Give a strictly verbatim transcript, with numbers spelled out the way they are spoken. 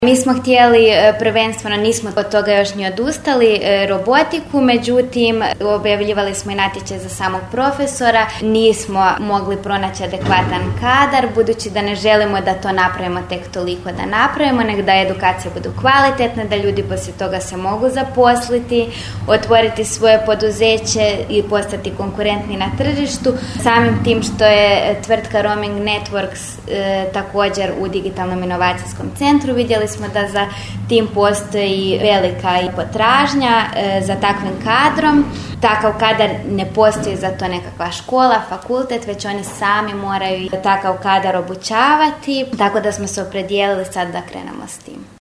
Mi smo htjeli, prvenstveno nismo od toga još ni odustali, robotiku, međutim objavljivali smo i natječaj za samog profesora, nismo mogli pronaći adekvatan kadar, budući da ne želimo da to napravimo tek toliko da napravimo, nego da edukacije budu kvalitetne, da ljudi poslije toga se mogu zaposliti, otvoriti svoje poduzeće i postati konkurentni na tržištu. Samim tim što je tvrtka Roaming Networks e, također u digitalnom inovacijskom centru, vidjeli smo da za tim postoji velika i potražnja e, za takvim kadrom. Takav kadar ne postoji za to nekakva škola, fakultet, već oni sami moraju takav kadar obučavati, tako da smo se opredijelili sad da krenemo s tim.